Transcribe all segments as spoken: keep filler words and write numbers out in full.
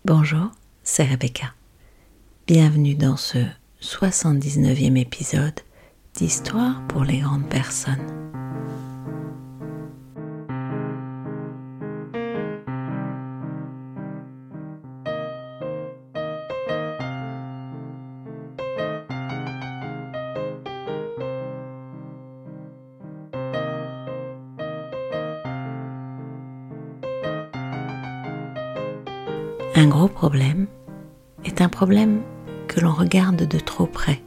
Bonjour, c'est Rebecca. Bienvenue dans ce soixante-dix-neuvième épisode d'Histoire pour les grandes personnes. Un gros problème est un problème que l'on regarde de trop près.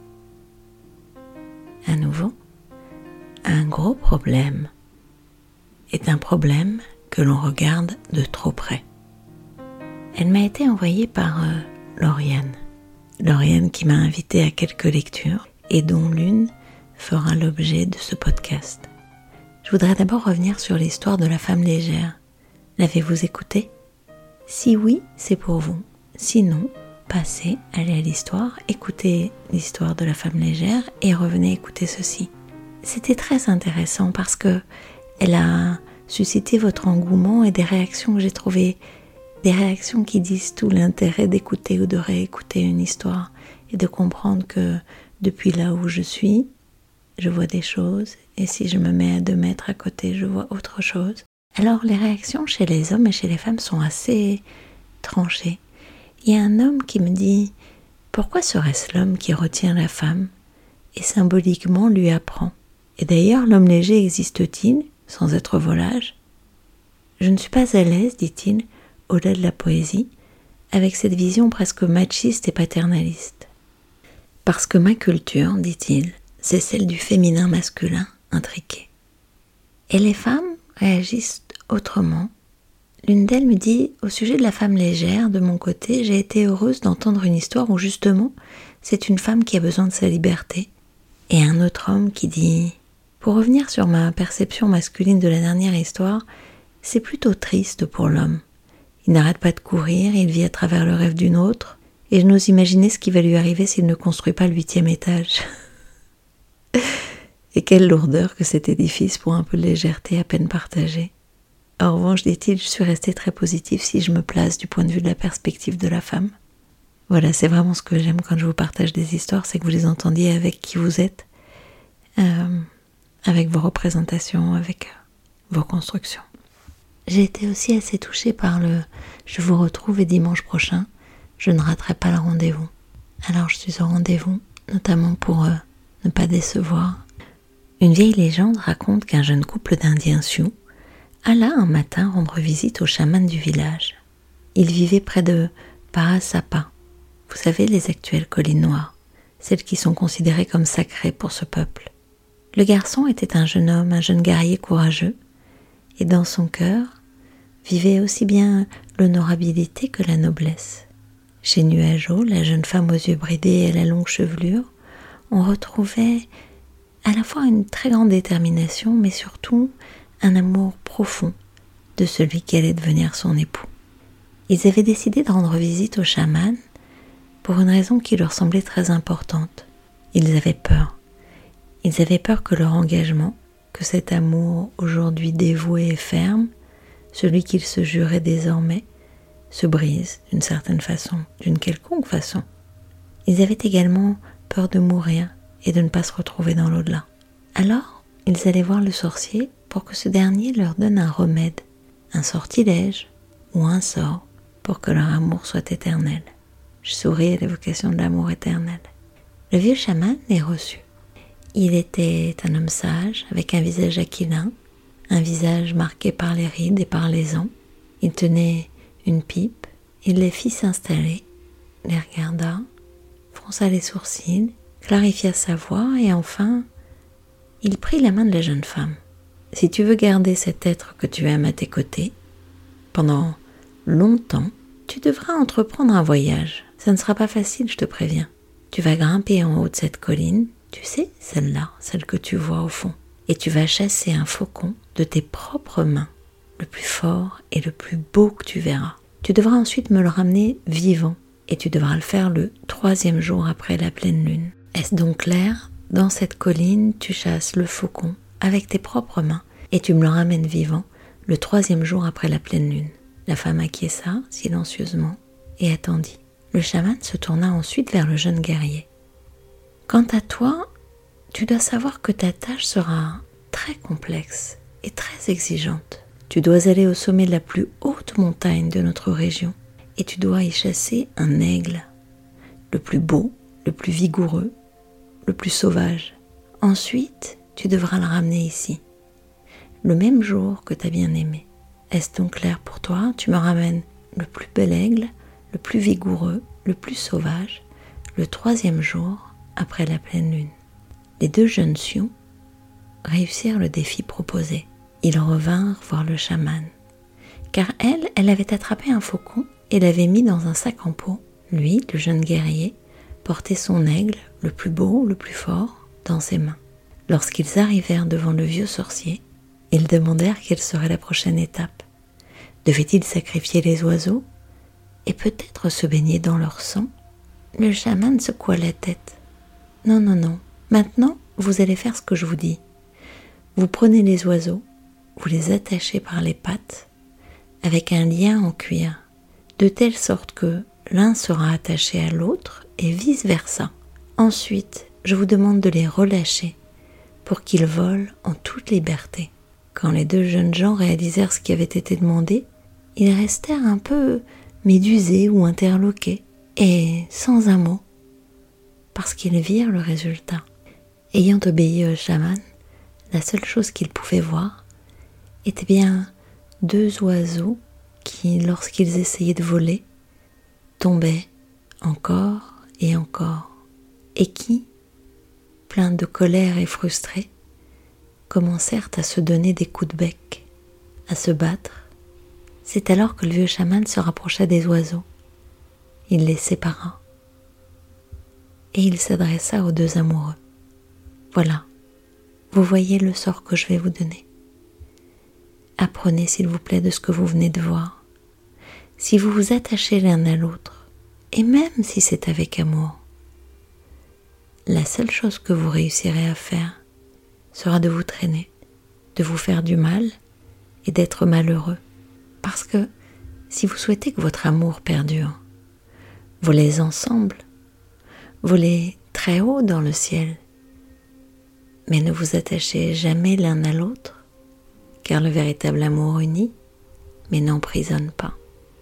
À nouveau, un gros problème est un problème que l'on regarde de trop près. Elle m'a été envoyée par euh, Lauriane. Lauriane qui m'a invitée à quelques lectures et dont l'une fera l'objet de ce podcast. Je voudrais d'abord revenir sur l'histoire de la femme légère. L'avez-vous écoutée ? Si oui, c'est pour vous. Sinon, passez, allez à l'histoire, écoutez l'histoire de la femme légère et revenez écouter ceci. C'était très intéressant parce que elle a suscité votre engouement et des réactions que j'ai trouvées, des réactions qui disent tout l'intérêt d'écouter ou de réécouter une histoire et de comprendre que depuis là où je suis, je vois des choses et si je me mets à deux mètres à côté, je vois autre chose. Alors les réactions chez les hommes et chez les femmes sont assez tranchées. Il y a un homme qui me dit « Pourquoi serait-ce l'homme qui retient la femme et symboliquement lui apprend ? Et d'ailleurs, l'homme léger existe-t-il sans être volage ? Je ne suis pas à l'aise, dit-il, au-delà de la poésie, avec cette vision presque machiste et paternaliste. Parce que ma culture, dit-il, c'est celle du féminin masculin intriqué. Et les femmes réagissent autrement. L'une d'elles me dit « Au sujet de la femme légère, de mon côté, j'ai été heureuse d'entendre une histoire où justement, c'est une femme qui a besoin de sa liberté. » Et un autre homme qui dit « Pour revenir sur ma perception masculine de la dernière histoire, c'est plutôt triste pour l'homme. Il n'arrête pas de courir, il vit à travers le rêve d'une autre, et je n'ose imaginer ce qui va lui arriver s'il ne construit pas le huitième étage. » Et quelle lourdeur que cet édifice pour un peu de légèreté à peine partagée. En revanche, dit-il, je suis restée très positive si je me place du point de vue de la perspective de la femme. Voilà, c'est vraiment ce que j'aime quand je vous partage des histoires, c'est que vous les entendiez avec qui vous êtes, euh, avec vos représentations, avec vos constructions. J'ai été aussi assez touchée par le « je vous retrouve et dimanche prochain, je ne raterai pas le rendez-vous ». Alors je suis au rendez-vous, notamment pour euh, ne pas décevoir. Une vieille légende raconte qu'un jeune couple d'Indiens Sioux alla un matin rendre visite au chaman du village. Il vivait près de Parasapa, vous savez les actuelles collines noires, celles qui sont considérées comme sacrées pour ce peuple. Le garçon était un jeune homme, un jeune guerrier courageux, et dans son cœur vivait aussi bien l'honorabilité que la noblesse. Chez Nuajo, la jeune femme aux yeux bridés et à la longue chevelure, on retrouvait à la fois une très grande détermination, mais surtout un amour profond de celui qui allait devenir son époux. Ils avaient décidé de rendre visite au chaman pour une raison qui leur semblait très importante. Ils avaient peur. Ils avaient peur que leur engagement, que cet amour aujourd'hui dévoué et ferme, celui qu'ils se juraient désormais, se brise d'une certaine façon, d'une quelconque façon. Ils avaient également peur de mourir et de ne pas se retrouver dans l'au-delà. Alors, ils allaient voir le sorcier pour que ce dernier leur donne un remède, un sortilège ou un sort pour que leur amour soit éternel. Je souris à l'évocation de l'amour éternel. Le vieux chaman les reçut. Il était un homme sage, avec un visage aquilin, un visage marqué par les rides et par les ans. Il tenait une pipe, il les fit s'installer, les regarda, fronça les sourcils, clarifia sa voix et enfin, il prit la main de la jeune femme. « Si tu veux garder cet être que tu aimes à tes côtés, pendant longtemps, tu devras entreprendre un voyage. Ça ne sera pas facile, je te préviens. Tu vas grimper en haut de cette colline, tu sais, celle-là, celle que tu vois au fond, et tu vas chasser un faucon de tes propres mains, le plus fort et le plus beau que tu verras. Tu devras ensuite me le ramener vivant, et tu devras le faire le troisième jour après la pleine lune. Est-ce donc clair ? Dans cette colline, tu chasses le faucon avec tes propres mains et tu me le ramènes vivant le troisième jour après la pleine lune. La femme acquiesça silencieusement et attendit. Le chaman se tourna ensuite vers le jeune guerrier. Quant à toi, tu dois savoir que ta tâche sera très complexe et très exigeante. Tu dois aller au sommet de la plus haute montagne de notre région et tu dois y chasser un aigle, le plus beau, le plus vigoureux, le plus sauvage. Ensuite, tu devras le ramener ici, le même jour que ta bien-aimée. Est-ce donc clair pour toi? Tu me ramènes le plus bel aigle, le plus vigoureux, le plus sauvage, le troisième jour après la pleine lune. Les deux jeunes sions réussirent le défi proposé. Ils revinrent voir le chaman, car elle, elle avait attrapé un faucon et l'avait mis dans un sac en peau. Lui, le jeune guerrier, portait son aigle, le plus beau, le plus fort, dans ses mains. Lorsqu'ils arrivèrent devant le vieux sorcier, ils demandèrent quelle serait la prochaine étape. Devait-il sacrifier les oiseaux et peut-être se baigner dans leur sang? Le chaman secoua la tête. Non, non, non. Maintenant, vous allez faire ce que je vous dis. Vous prenez les oiseaux, vous les attachez par les pattes avec un lien en cuir, de telle sorte que l'un sera attaché à l'autre et vice-versa. Ensuite, je vous demande de les relâcher pour qu'ils volent en toute liberté. Quand les deux jeunes gens réalisèrent ce qui avait été demandé, ils restèrent un peu médusés ou interloqués, et sans un mot, parce qu'ils virent le résultat. Ayant obéi au chaman, la seule chose qu'ils pouvaient voir était bien deux oiseaux qui, lorsqu'ils essayaient de voler, tombaient encore et encore, et qui, pleins de colère et frustrés, commencèrent à se donner des coups de bec, à se battre. C'est alors que le vieux chaman se rapprocha des oiseaux. Il les sépara et il s'adressa aux deux amoureux. Voilà, vous voyez le sort que je vais vous donner. Apprenez s'il vous plaît de ce que vous venez de voir. Si vous vous attachez l'un à l'autre, et même si c'est avec amour, la seule chose que vous réussirez à faire sera de vous traîner, de vous faire du mal et d'être malheureux. Parce que si vous souhaitez que votre amour perdure, volez ensemble, volez très haut dans le ciel, mais ne vous attachez jamais l'un à l'autre, car le véritable amour unit, mais n'emprisonne pas.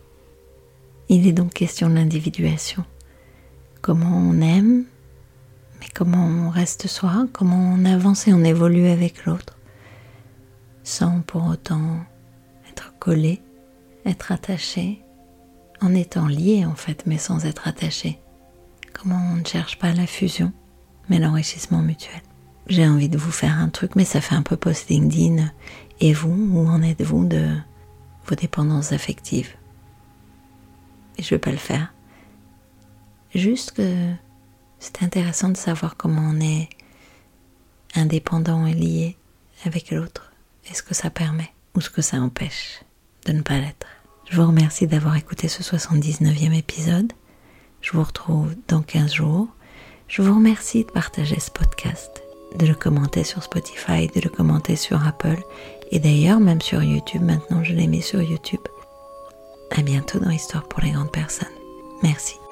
Il est donc question de l'individuation. Comment on aime, mais comment on reste soi, comment on avance et on évolue avec l'autre, sans pour autant être collé, être attaché, en étant lié en fait, mais sans être attaché. Comment on ne cherche pas la fusion, mais l'enrichissement mutuel. J'ai envie de vous faire un truc, mais ça fait un peu post-LinkedIn. Et vous, où en êtes-vous de vos dépendances affectives? Et je ne vais pas le faire. Juste que c'est intéressant de savoir comment on est indépendant et lié avec l'autre, et ce que ça permet, ou ce que ça empêche de ne pas l'être. Je vous remercie d'avoir écouté ce soixante-dix-neuvième épisode. Je vous retrouve dans quinze jours. Je vous remercie de partager ce podcast, de le commenter sur Spotify, de le commenter sur Apple, et d'ailleurs même sur YouTube. Maintenant je l'ai mis sur YouTube. À bientôt dans Histoire pour les grandes personnes. Merci.